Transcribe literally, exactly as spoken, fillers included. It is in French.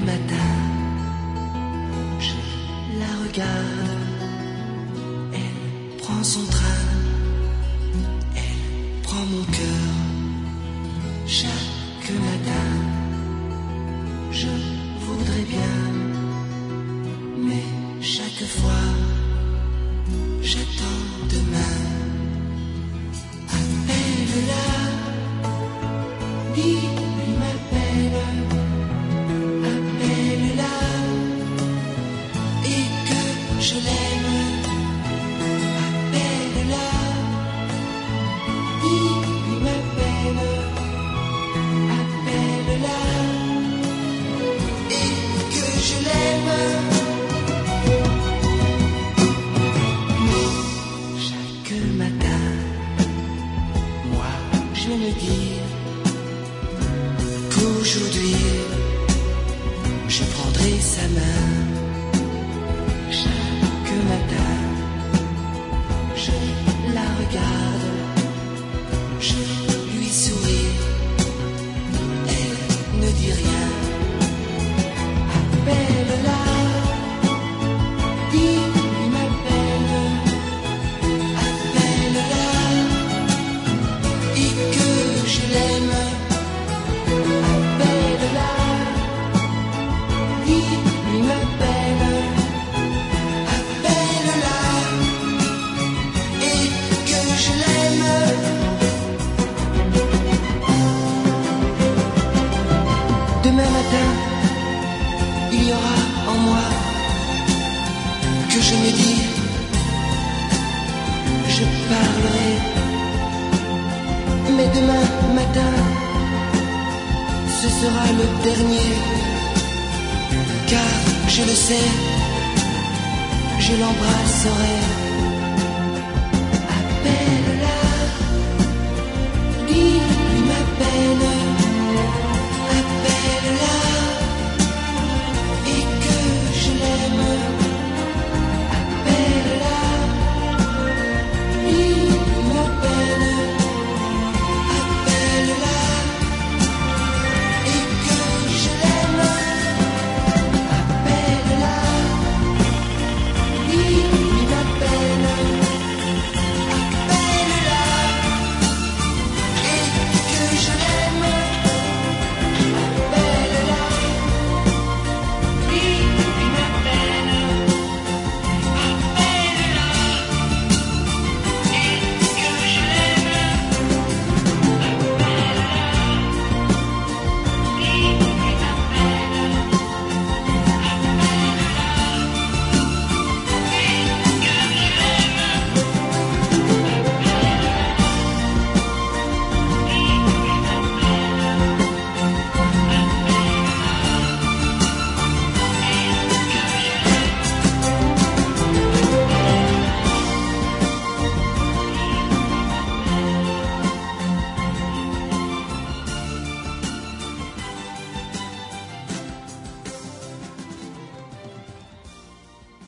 matin, je la regarde, elle prend son train, elle prend mon cœur. Chaque matin, je voudrais bien, mais chaque fois, j'attends demain. Appelle-la, dis-lui m'appelle, appelle-la, et que je l'aime. Appelle-la, dis-lui m'appelle, appelle-la, et que je l'aime. Chaque matin, moi je me dis qu'aujourd'hui je prendrai sa main. Chaque matin, je la regarde, je lui souris, elle ne dit rien. Appelle-la, dis-lui m'appelle, appelle-la, et que je l'aime. Appelle-la, dis-lui m'appelle, appelle-la, et que je l'aime. Demain matin, il y aura en moi que je me dis, je parlerai. Mais demain matin, ce sera le dernier, car je le sais, je l'embrasserai. Appelle-la, dis-lui m'appelle.